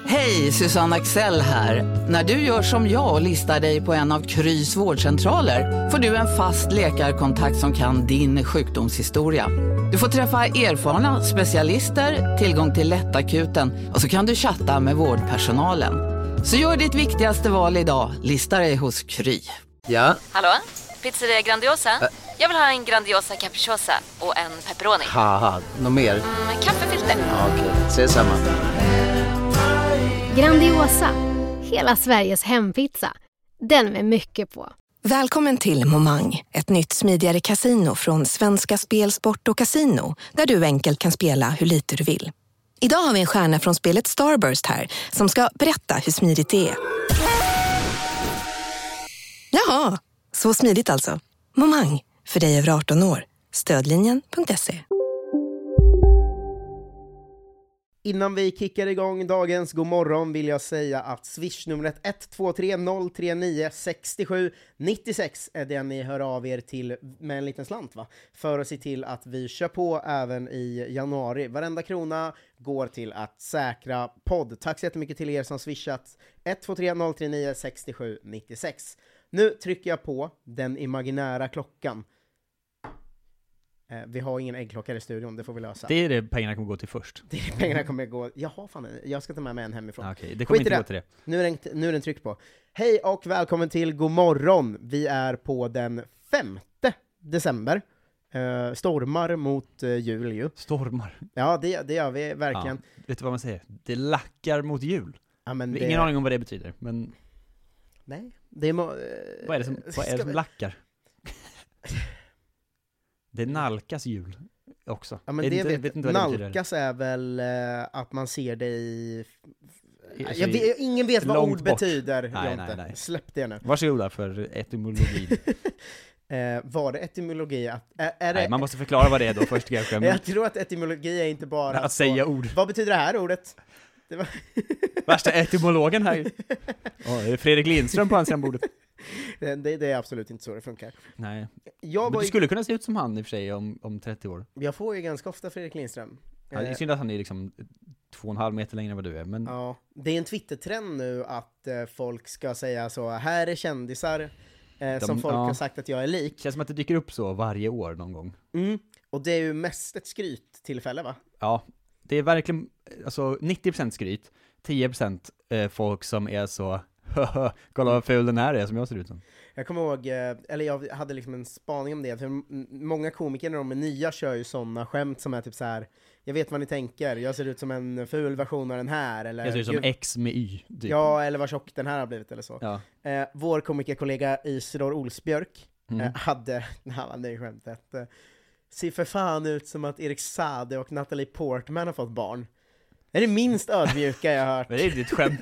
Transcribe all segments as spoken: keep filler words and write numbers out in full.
Hej, Susanne Axel här. När du gör som jag och listar dig på en av Krys vårdcentraler får du en fast läkarkontakt som kan din sjukdomshistoria. Du får träffa erfarna specialister, tillgång till lättakuten och så kan du chatta med vårdpersonalen. Så gör ditt viktigaste val idag, lista dig hos Kry. Ja? Hallå? Pizzeria Grandiosa? Ä- Jag vill ha en Grandiosa capriciosa och en pepperoni. Haha, något mer? Mm, kaffefilter. Ja, okej, okay. Ses samma. Grandiosa, hela Sveriges hempizza. Den med mycket på. Välkommen till Momang, ett nytt smidigare casino från Svenska Spel, Sport och Casino, där du enkelt kan spela hur lite du vill. Idag har vi en stjärna från spelet Starburst här som ska berätta hur smidigt det är. Jaha, så smidigt alltså. Momang, för dig över arton år. Stödlinjen punkt se. Innan vi kickar igång dagens god morgon vill jag säga att swishnumret ett två tre noll tre nio sex sju nio sex är det ni hör av er till med en liten slant, va? För att se till att vi kör på även i januari. Varenda krona går till att säkra podd. Tack så jättemycket till er som swishat ett två tre noll tre nio sex sju nio sex. Nu trycker jag på den imaginära klockan. Eh, vi har ingen äggklocka i studion, det får vi lösa. Det är det pengarna kommer gå till först. Det är det pengarna kommer gå. Jaha, fan, jag ska ta med mig en hemifrån. Okej, okay, det kommer Skit inte det. gå till det. Nu är den, nu är den tryck på. Hej och välkommen till God morgon. Vi är på den femte december. Uh, stormar mot uh, jul ju. Stormar? Ja, det, det gör vi verkligen. Ja, vet du vad man säger? Det lackar mot jul. Ja, men det... det... Ingen aning om vad det betyder, men... Nej, det är... Må... Vad är det som, vad är det som vi... lackar? Det nalkas jul också. Ja, men vet det inte, vet, vet inte vad nalkas det är väl uh, att man ser det i... Alltså, jag vet, ingen vet vad ord bort. betyder. Nej, nej, nej. Släpp det nu. Varsågoda för etymologin. eh, var det etymologi? Att, är, är det... Nej, man måste förklara vad det är då först kanske. Men... Jag tror att etymologi är inte bara... Att, att säga ord. Vad betyder det här ordet? Det var... Värsta etymologen här. Oh, det är Fredrik Lindström på andra sidan bordet. Det, det, det är absolut inte så det funkar. Nej. Jag Men du ju... skulle kunna se ut som han i och för sig om, om trettio år. Jag får ju ganska ofta Fredrik Lindström. Ja, det är synd att han är liksom två och en halv meter längre än vad du är. Men... Ja, det är en Twitter-trend nu att eh, folk ska säga så, här är kändisar eh, De, som folk ja. har sagt att jag är lik. Det känns som att det dyker upp så varje år någon gång. Mm. Och det är ju mest ett skryttillfälle, va? Ja, det är verkligen alltså nittio procent skryt, tio procent eh, folk som är så kolla vad ful den här är som jag ser ut som. Jag kommer ihåg, eller jag hade liksom en spaning om det, för många komiker när de är nya kör ju sådana skämt som är typ så här: jag vet vad ni tänker, jag ser ut som en ful version av den här, eller jag ser ut som X med Y typ. Ja, eller vad tjock den här har blivit eller så. Ja. eh, Vår komikerkollega Isidor Olsbjörk mm. eh, hade, han hade ju skämtet eh, ser för fan ut som att Erik Sade och Natalie Portman har fått barn. Det är det minst ödmjuka jag har hört. Det är ditt skämt.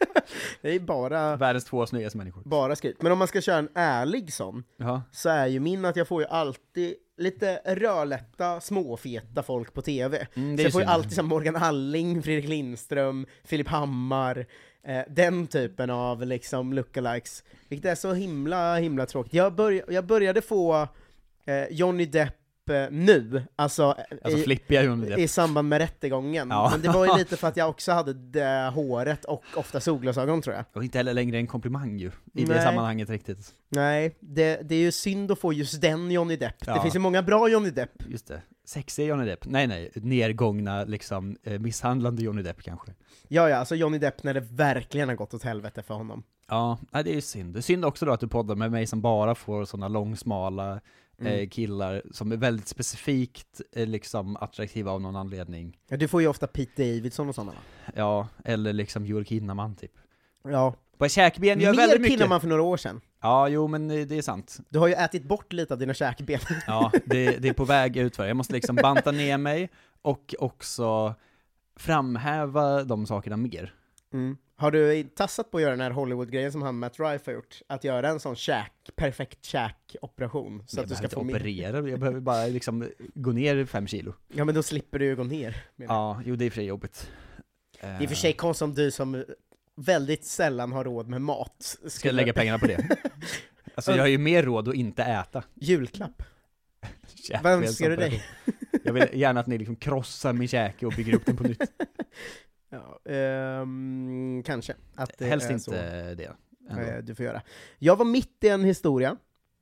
Det är bara världens två snyggaste människor. Bara skryt. Men om man ska köra en ärlig sån, Jaha. så är ju min att jag får ju alltid lite rödlätta, småfeta folk på tv. Mm, så jag får ju synd. alltid som Morgan Alling, Fredrik Lindström, Filip Hammar, eh, den typen av liksom lookalikes. Vilket är så himla, himla tråkigt. Jag, börj- jag började få eh, Johnny Depp nu, alltså, alltså i, flippiga Johnny Depp. i samband med rättegången. Ja. Men det var ju lite för att jag också hade det håret och ofta solglasögon, tror jag. Och inte heller längre en komplimang ju, i Nej. det sammanhanget riktigt. Nej, det, det är ju synd att få just den Johnny Depp. Ja. Det finns ju många bra Johnny Depp. Just det, sexig Johnny Depp. Nej, nej, nergångna, liksom, eh, misshandlande Johnny Depp kanske. Ja, ja, alltså Johnny Depp när det verkligen har gått åt helvete för honom. Ja, nej, det är ju synd. Det är synd också då att du poddar med mig som bara får sådana långsmala Mm. eh, killar som är väldigt specifikt eh, liksom attraktiva av någon anledning. Ja, du får ju ofta Pete Davidson och sådana, va? Ja, eller liksom Joel Kinnaman typ. Ja. På käkben gör Mer väldigt mycket. Kinnaman för några år sedan. Ja, jo, men det är sant. Du har ju ätit bort lite av dina käkben. Ja, det, det är på väg utför. Jag måste liksom banta ner mig och också framhäva de sakerna mer. Mm. Har du tassat på att göra den här Hollywood-grejen som han Matt Rife har gjort? Att göra en sån käk, perfekt käk-operation. Så jag att du ska inte få operera, jag behöver bara liksom gå ner fem kilo. Ja, men då slipper du ju gå ner. Ja, jo, det är för sig jobbigt. Det är för sig konstigt om du som väldigt sällan har råd med mat Ska, ska jag lägga pengarna på det? Alltså jag har ju mer råd att inte äta. Julklapp. Vad önskar du dig? Jag vill gärna att ni liksom krossar min käke och bygger upp den på nytt. Ja, um, mm, kanske. Att det Helst är inte så, det. eh, du får göra. Jag var mitt i en historia.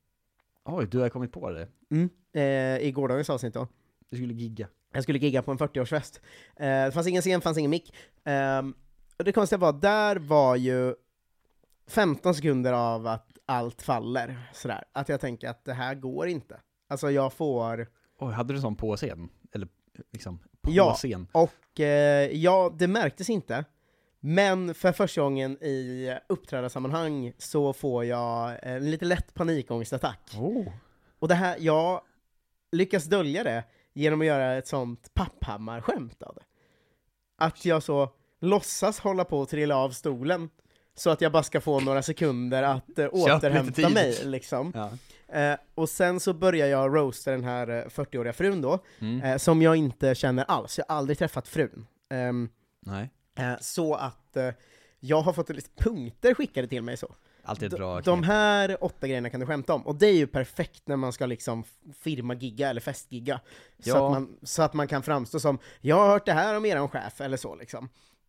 Oj, du har kommit på det. Mm. Eh, I gårdagens avsnitt då. Du skulle gigga. Jag skulle gigga på en fyrtioårsfest. Eh, det fanns ingen scen, fanns ingen mick. Eh, och det konstiga var, där var ju femton sekunder av att allt faller. Sådär. Att jag tänker att det här går inte. Alltså jag får... Oj, hade du sån på scen? Eller liksom på ja, scen? och eh, ja, det märktes inte. Men för första gången i uppträdarsammanhang så får jag en lite lätt panikångestattack. Oh. Och det här, jag lyckas dölja det genom att göra ett sånt Papphammar-skämt av det. Att jag så låtsas hålla på att trilla av stolen så att jag bara ska få några sekunder att eh, återhämta mig liksom. Ja. Eh, och sen så börjar jag roasta den här eh, fyrtioåriga frun då, Mm. eh, som jag inte känner alls. Jag har aldrig träffat frun. Ehm, Nej. eh, så att eh, jag har fått lite punkter skickade till mig så. Alltid ett bra De, knep. de här åtta grejerna kan du skämta om, och det är ju perfekt när man ska liksom firma-gigga eller festgigga. Så, Ja. att man, så att man kan framstå som, jag har hört det här om eran chef, eller så liksom.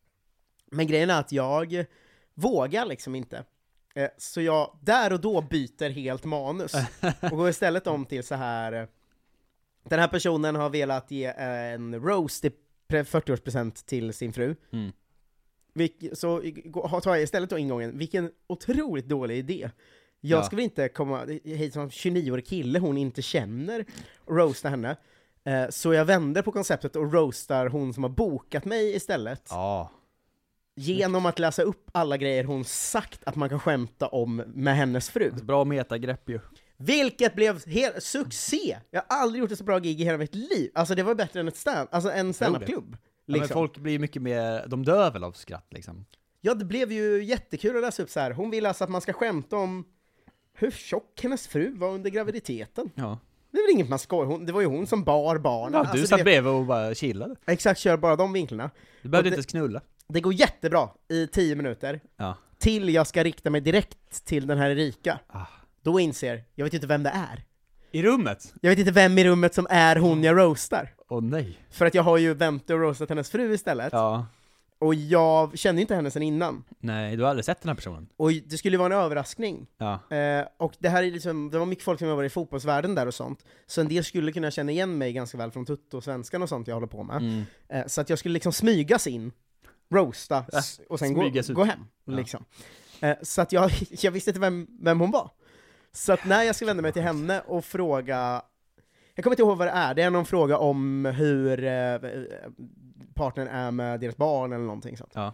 Men grejen är att jag vågar liksom inte. Eh, så jag där och då byter helt manus och går istället om till så här. eh, Den här personen har velat ge en roast i pre- fyrtioårspresent till sin fru. Mm. Vilk, så tar jag istället då ingången, vilken otroligt dålig idé. Jag Ja. ska väl inte komma hit som tjugonioårig kille hon inte känner och roasta henne. Eh, så jag vänder på konceptet och roastar hon som har bokat mig istället. Ja. Genom att läsa upp alla grejer hon sagt att man kan skämta om med hennes fru. Bra metagrepp ju. Vilket blev helt succé! Jag har aldrig gjort ett så bra gig i hela mitt liv. Alltså det var bättre än ett stand, alltså en stand-up-klubb. Ja, Liksom. men folk blir mycket mer, de dör väl av skratt liksom. Ja, det blev ju jättekul att läsa upp så här. Hon vill alltså att man ska skämta om hur tjock hennes fru var under graviditeten. Ja. Det är väl inget man skojar, hon, det var ju hon som bar barnen. Ja, Alltså, du det satt blev- bredvid och bara chillade. Exakt, kör bara de vinklarna. Du behövde Och det- inte knulla. Det går jättebra i tio minuter. Ja. Till jag ska rikta mig direkt till den här Erika. Ah. Då inser, jag vet inte vem det är. I rummet? Jag vet inte vem i rummet som är hon jag roastar. Åh nej. För att jag har ju vänt och roastat hennes fru istället. Ja. Och jag kände ju inte henne sen innan. Nej, du har aldrig sett den här personen. Och det skulle ju vara en överraskning. Ja. Eh, och det här är liksom, det var mycket folk som var i fotbollsvärlden där och sånt. Så en del skulle kunna känna igen mig ganska väl från Tutto och Svenskan och sånt jag håller på med. Mm. Eh, så att jag skulle liksom smygas in, roasta s- och sen gå, smygas ut. gå hem. Ja. Liksom. Eh, så att jag, jag visste inte vem, vem hon var. Så att när jag skulle vända mig till henne och fråga, jag kommer inte ihåg vad det är, det är någon fråga om hur eh, partnern är med deras barn eller någonting sånt. Ja.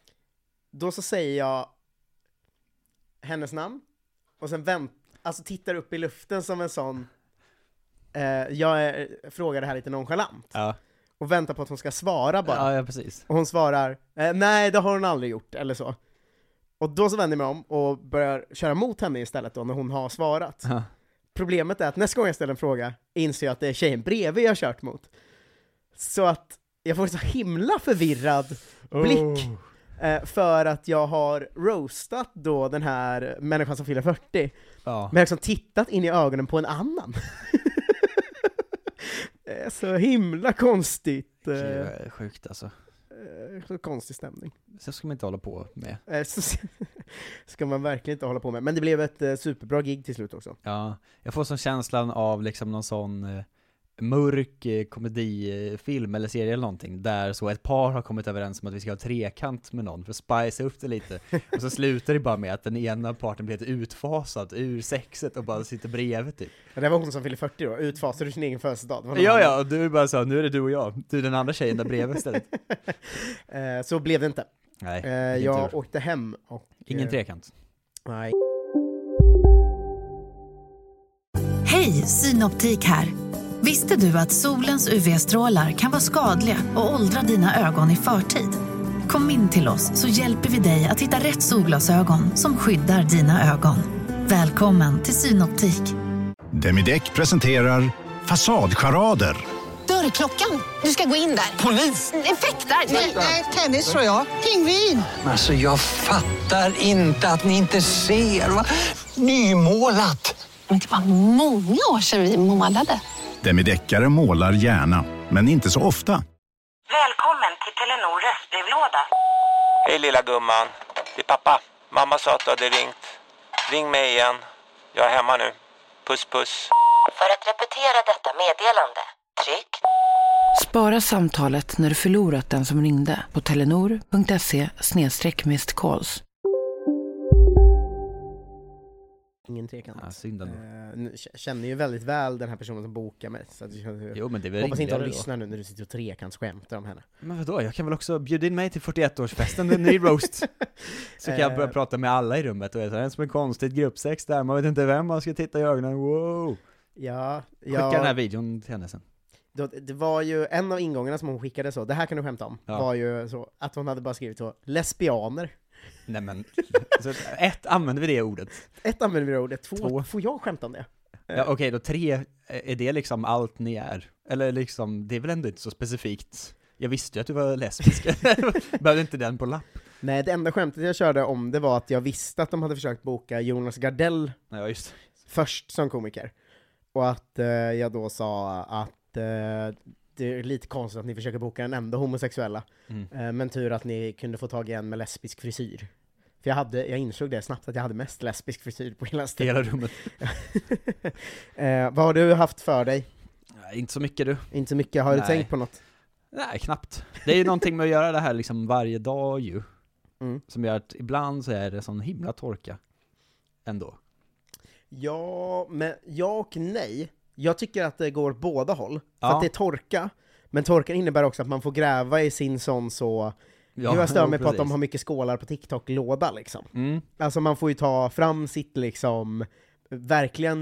Då så säger jag hennes namn och sen vänt, alltså tittar upp i luften som en sån eh, jag är, frågar det här lite nonchalant Ja. och väntar på att hon ska svara bara. Ja, ja, precis. Och hon svarar, eh, nej det har hon aldrig gjort, eller så. Och då så vänder jag mig om och börjar köra mot henne istället då när hon har svarat. Ja. Problemet är att nästa gång jag ställer en fråga inser jag att det är tjejen bredvid jag har kört mot. Så att jag får en så himla förvirrad blick. Oh. Eh, för att jag har roastat då den här människan som fyller fyrtio. Ja. Men liksom tittat in i ögonen på en annan. Det är så himla konstigt. Det Eh, är sjukt alltså. eh, så konstig stämning. Så ska man inte hålla på med. Eh, så ska man verkligen inte hålla på med. Men det blev ett eh, superbra gig till slut också. Ja, jag får sån känslan av liksom någon sån eh, mörk eh, komedifilm eller serie eller någonting där så ett par har kommit överens om att vi ska ha trekant med någon för att spice upp det lite och så slutar det bara med att den ena parten blir helt utfasad ur sexet och bara sitter bredvid typ. Ja, det var hon som fyllde fyrtio då, utfasade sin egen födelsedag. Det var någon Ja, annan. ja, och du är bara så, nu är det du och jag. Du är den andra tjejen där bredvid istället. eh, så blev det inte. Nej, Eh, vilken jag tur. åkte hem och... Ingen eh, trekant. Nej. Hej, Synoptik här. Visste du att solens U V-strålar kan vara skadliga och åldra dina ögon i förtid? Kom in till oss så hjälper vi dig att hitta rätt solglasögon som skyddar dina ögon. Välkommen till Synoptik. Demideck presenterar Fasadcharader. Dörrklockan. Du ska gå in där. Polis? Effektar? Nej, tennis tror jag. Pingvin. Alltså jag fattar inte att ni inte ser. Va? Nymålat. Men det var många år sedan vi målade. Demideckare målar gärna, men inte så ofta. Välkommen till Telenor röstbrevlåda. Hej lilla gumman, det är pappa. Mamma sa att du hade ringt. Ring mig igen. Jag är hemma nu. Puss puss. För att repetera detta meddelande, tryck. Spara samtalet när du förlorat den som ringde på telenor punkt se snedstreck missed calls. Ingen trekant. Ja, synd ändå. Uh, känner ju väldigt väl den här personen som bokar mig. Så att jag, jo, men det är väl hoppas inte att då. lyssnar nu när du sitter och trekantskämtar om henne. Men vadå, jag kan väl också bjuda in mig till fyrtioett-årsfesten, en ny roast. Så kan jag börja prata med alla i rummet. Och det är som en konstigt gruppsex där, man vet inte vem man ska titta i ögonen. Wow! Ja, Skicka ja. den här videon till henne sen. Det var ju en av ingångarna som hon skickade så, det här kan du skämta om, ja. Var ju så att hon hade bara skrivit så, lesbianer. Nej men, så ett använder vi det ordet. Ett använder vi det ordet, två, två. Får jag skämta om det? Ja okej, okay, då tre, är det liksom allt ni är? Eller liksom, det är väl ändå inte så specifikt. Jag visste ju att du var lesbisk. Behövde inte den på lapp. Nej, det enda skämtet jag körde om det var att jag visste att de hade försökt boka Jonas Gardell ja, just. först som komiker. Och att eh, jag då sa att eh, det är lite konstigt att ni försöker boka en enda homosexuella. Mm. Eh, men tur att ni kunde få tag i en med lesbisk frisyr. För jag, hade, jag insåg det snabbt att jag hade mest lesbisk frisyr på hela stället. Hela rummet. eh, vad har du haft för dig? Nej, inte så mycket du. Inte så mycket. Har Nej. du tänkt på något? Nej, knappt. Det är ju någonting med att göra det här liksom varje dag ju. Mm. Som gör att ibland så är det sån himla torka. Ändå. Ja, men ja och nej. Jag tycker att det går båda håll. För ja. att det är torka. Men torkan innebär också att man får gräva i sin sån så... Ja, jag stör mig på att de har mycket skålar på TikTok-låda liksom. Mm. Alltså man får ju ta fram sitt liksom verkligen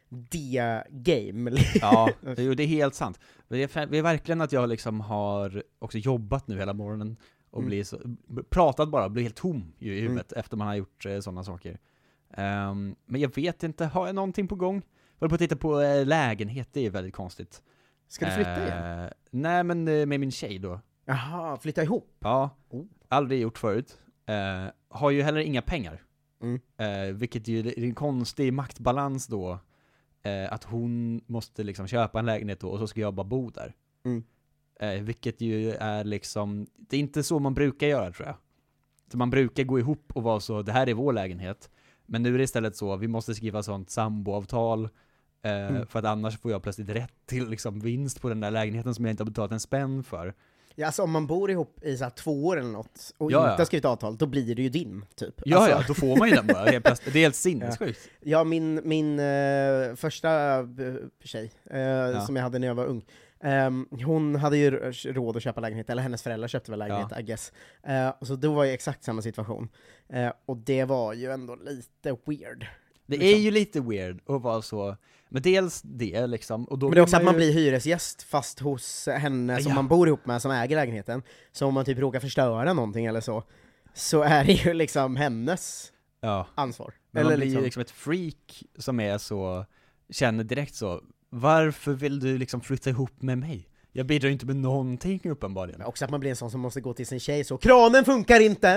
D-game. Ja, det är helt sant. Det är, det är verkligen att jag liksom har också jobbat nu hela morgonen och mm. blir så, pratat bara, blir helt tom i huvudet mm. efter man har gjort eh, sådana saker. Um, men jag vet inte, har jag någonting på gång? Jag håller på att titta på eh, lägenhet, det är väldigt konstigt. Ska du flytta uh, igen? Nej, men eh, med min tjej då. Jaha, flytta ihop? Ja, oh. aldrig gjort förut. Uh, har ju heller inga pengar. Mm. Uh, vilket ju är en konstig maktbalans då. Uh, att hon måste liksom köpa en lägenhet då och så ska jag bara bo där. Mm. Uh, vilket ju är liksom, det är inte så man brukar göra tror jag. Så man brukar gå ihop och vara så, det här är vår lägenhet. Men nu är det istället så, vi måste skriva sånt samboavtal. Uh, mm. För att annars får jag plötsligt rätt till liksom vinst på den där lägenheten som jag inte har betalat en spänn för. Ja, alltså om man bor ihop i så här två år eller något och ja, inte ja. har skrivit avtal, då blir det ju din, typ. Ja, alltså... ja, då får man ju den bara. Det är helt sinnessjukt. Ja. ja, min, min uh, första uh, tjej, uh, ja. som jag hade när jag var ung, um, hon hade ju råd att köpa lägenhet, eller hennes föräldrar köpte väl lägenhet, ja. I guess. Uh, så då var ju exakt samma situation. Uh, och det var ju ändå lite weird. Det liksom. Är ju lite weird att vara så. Men dels det liksom. Och då men det är också man att man ju... blir hyresgäst fast hos henne som ja. man bor ihop med, som äger lägenheten. Så om man typ råkar förstöra någonting eller så, så är det ju liksom hennes ja. ansvar. Men eller man blir liksom... ju liksom ett freak som är så, känner direkt så, varför vill du liksom flytta ihop med mig? Jag bidrar inte med någonting uppenbarligen. Men också att man blir en sån som måste gå till sin tjej så, kranen funkar inte!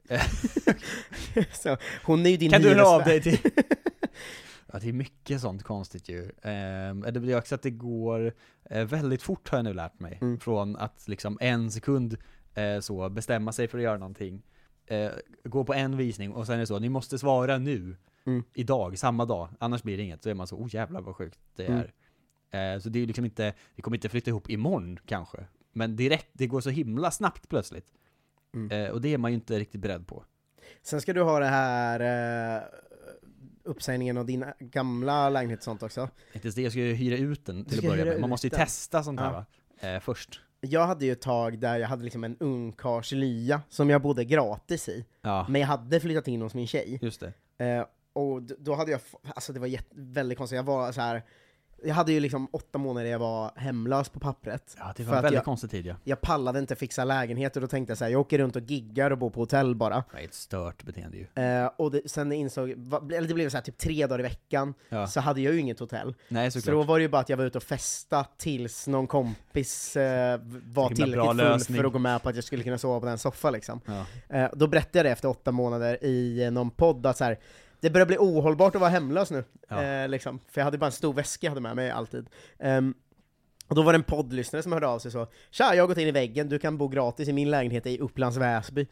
så, hon är ju din kan hyresvärd. Du höra av dig till... Ja, det är mycket sånt konstigt ju. Eh, det blir också att det går eh, väldigt fort har jag nu lärt mig. Mm. Från att liksom en sekund eh, så bestämma sig för att göra någonting. Eh, gå på en visning och sen är det så, ni måste svara nu. Mm. Idag, samma dag. Annars blir det inget. Så är man så, oh jävlar vad sjukt det är. Mm. Eh, så det är ju liksom inte, det kommer inte flytta ihop imorgon kanske. Men direkt, det går så himla snabbt plötsligt. Mm. Eh, och det är man ju inte riktigt beredd på. Sen ska du ha det här... Eh... uppsägningen av din gamla lägenhet och sånt också. Inte det, jag ska ju hyra ut den till att börja med. Man måste ju den. testa sånt här ja. va? Eh, först. Jag hade ju ett tag där jag hade liksom en ungkarlslya som jag bodde gratis i. Ja. Men jag hade flyttat in hos min tjej. Just det. Eh, och då hade jag, alltså det var jätt, väldigt konstigt. Jag var så här. Jag hade ju liksom åtta månader jag var hemlös på pappret. Ja, det var en väldigt jag, konstig tid, ja. Jag pallade inte fixa lägenhet och då tänkte jag så här, jag åker runt och giggar och bor på hotell bara. Det är ett stört beteende ju. Eh, och det, sen insåg, eller det blev så här typ tre dagar i veckan, ja. Så hade jag ju inget hotell. Nej, så då var det ju bara att jag var ute och festa tills någon kompis eh, var tillräckligt full lösning. För att gå med på att jag skulle kunna sova på den soffan liksom. Ja. Eh, då berättade jag det efter åtta månader i någon podd att så här, det börjar bli ohållbart att vara hemlös nu, ja. eh, liksom. För jag hade bara en stor väska jag hade med mig alltid. Um, och då var det en poddlyssnare som hörde av sig så, tja, jag har gått in i väggen, du kan bo gratis i min lägenhet i Upplands Väsby.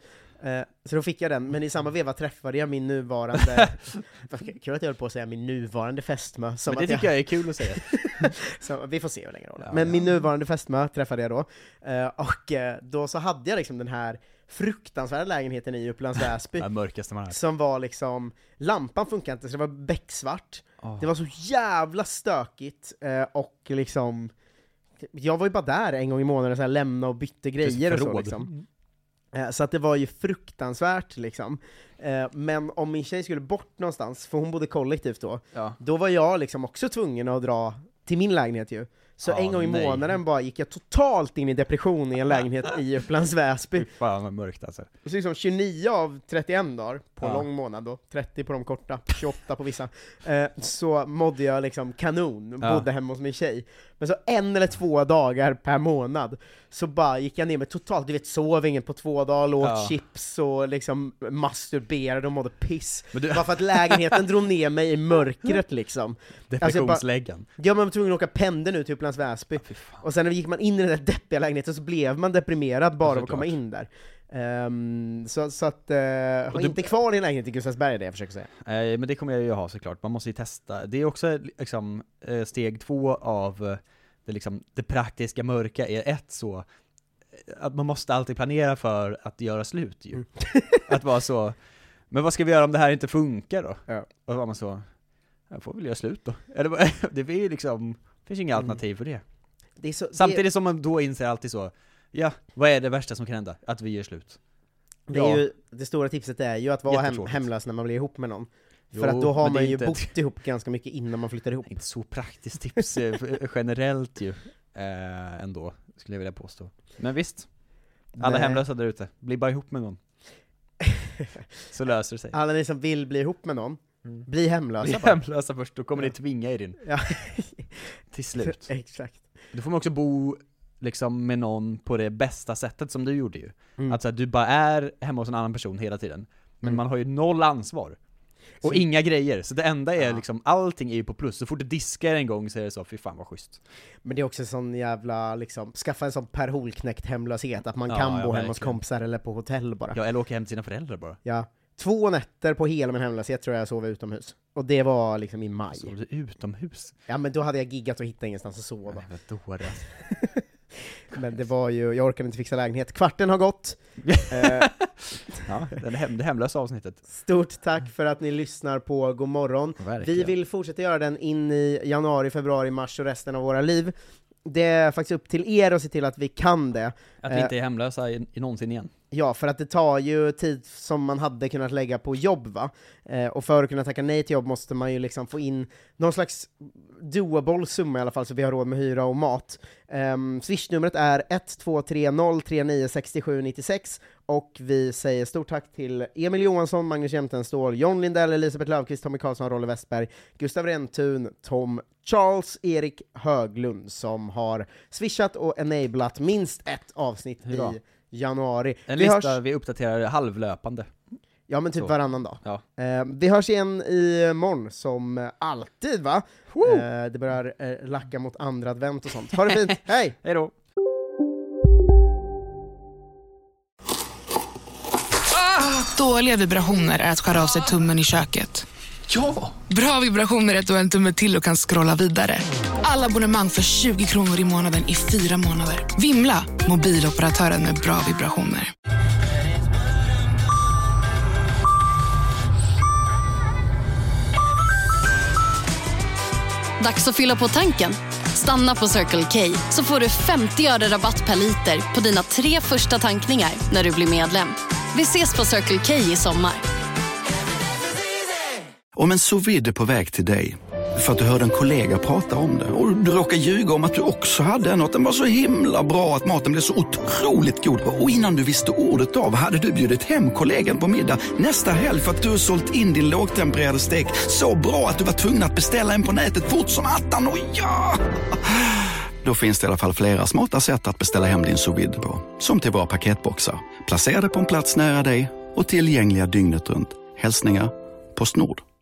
Eh, så då fick jag den, men i samma veva träffade jag min nuvarande kul att jag höll på att säga min nuvarande fästmö. Men det tycker jag... jag är kul att säga. Så, vi får se hur länge det håller. Ja, men ja. min nuvarande fästmö träffade jag då, eh, och eh, då så hade jag liksom den här fruktansvärda lägenheten i Upplands Väsby. Det mörkaste man har. Som var liksom, lampan funkade inte så det var becksvart. Oh. Det var så jävla stökigt, eh, och liksom jag var ju bara där en gång i månaden så här, lämna och bytte grejer och så liksom. Eh, så att det var ju fruktansvärt liksom. Eh, men om min tjej skulle bort någonstans, för hon bodde kollektivt då, ja. Då var jag liksom också tvungen att dra till min lägenhet ju. Så ja, en gång i nej. månaden bara gick jag totalt in i depression i en lägenhet i Upplands Väsby. Fan vad mörkt alltså. Så liksom tjugonio av trettioen dagar på ja. lång månad då, trettio på de korta, tjugoåtta på vissa, eh, så mådde jag liksom kanon, ja. bodde hemma hos min tjej. Men så en eller två dagar per månad så bara gick jag ner med totalt, du vet, sov ingen på två dagar, åt ja. chips och liksom masturberade och mådde piss. Du... Bara för att lägenheten drog ner mig i mörkret liksom. Depressionsläggan. Alltså ja, man var tvungen att åka pendeln ut till Upplands Väsby. Ja, och sen när gick man in i den där deppiga lägenheten så blev man deprimerad bara av att komma in där. Um, så, så att, uh, har du... inte kvar i lägenhet i Gustavsberg, det jag försöker säga. Nej, men det kommer jag ju ha såklart. Man måste ju testa. Det är också liksom, steg två av det, liksom, det praktiska mörka är ett så att man måste alltid planera för att göra slut ju. Mm. Att vara så, men vad ska vi göra om det här inte funkar då? Ja. Och då var man så, jag får väl göra slut då. Eller, det är ju liksom, det finns inga alternativ mm. för det. Det är så, Samtidigt det... som man då inser alltid så, ja, vad är det värsta som kan hända? Att vi gör slut. Det, är ja. ju, det stora tipset är ju att vara hem, hemlös när man blir ihop med någon. Jo, för att då har man ju bott ett... ihop ganska mycket innan man flyttar ihop. Inte så praktiskt tips generellt ju, eh, ändå, skulle jag vilja påstå. Men visst, alla Nej. hemlösa där ute, bli bara ihop med någon. Så löser det sig. Alla ni som vill bli ihop med någon, mm. bli hemlösa Bli bara. hemlösa först, då kommer ja. ni tvinga er in. Ja. Till slut. Exakt. Då får man också bo liksom med någon på det bästa sättet som du gjorde ju. Mm. Alltså att du bara är hemma hos en annan person hela tiden. Men mm. man har ju noll ansvar. Och så... inga grejer. Så det enda är ja. liksom, allting är ju på plus. Så fort du diskar en gång så är det så, fy fan vad schysst. Men det är också sån jävla, liksom, skaffa en sån Per Holknekt hemlöshet. Att man ja, kan ja, bo hemma hos kompisar eller på hotell bara. Ja, eller åka hem till sina föräldrar bara. Ja. Två nätter på hela min hemlöshet tror jag jag sov utomhus. Och det var liksom i maj. Sov du utomhus? Ja, men då hade jag giggat och hittat ingenstans att sova. Nej, vad dåligt. Men det var ju, jag orkade inte fixa lägenhet. Kvarten har gått. Ja, det, hem, det hemlösa avsnittet. Stort tack för att ni lyssnar på God morgon. Verkligen. Vi vill fortsätta göra den in i januari, februari, mars och resten av våra liv. Det är faktiskt upp till er att se till att vi kan det. Att vi inte är hemlösa i, i någonsin igen. Ja, för att det tar ju tid som man hade kunnat lägga på jobb, va? Eh, och för att kunna tacka nej till jobb måste man ju liksom få in någon slags doable summa i alla fall, så vi har råd med hyra och mat. Eh, Swish-numret är ett två tre noll tre nio sex sju nio sex, och vi säger stort tack till Emil Johansson, Magnus Jämtenstål, John Lindell, Elisabeth Löfqvist, Tommy Karlsson, Rolle Westberg, Gustav Rentun, Tom Charles, Erik Höglund, som har swishat och enablat minst ett avsnitt Hurra. i januari. En vi lista hörs... vi uppdaterar halvlöpande. Ja, men typ så. Varannan dag. Ja. Eh, vi hörs igen i morgon som alltid, va? Eh, det börjar eh, lacka mot andra advent och sånt. Ha det fint, hej! Hej då! Ah, dåliga vibrationer är att skära av sig tummen i köket. Ja! Bra vibrationer är att du har en tumme till och kan scrolla vidare. Alla abonnemang för tjugo kronor i månaden i fyra månader. Vimla! Mobiloperatören med bra vibrationer. Dags att fylla på tanken. Stanna på Circle K så får du femtio öre rabatt per liter på dina tre första tankningar när du blir medlem. Vi ses på Circle K i sommar. Om en sous vide är på väg till dig för att du hörde en kollega prata om det och du råkar ljuga om att du också hade en, och att den var så himla bra att maten blev så otroligt god, och innan du visste ordet av hade du bjudit hem kollegan på middag nästa helg för att du har sålt in din lågtempererade stek så bra att du var tvungen att beställa en på nätet fort som attan. Och ja! Då finns det i alla fall flera smarta sätt att beställa hem din sous vide på, som till våra paketboxar, placerade på en plats nära dig och tillgängliga dygnet runt. Hälsningar Postnord.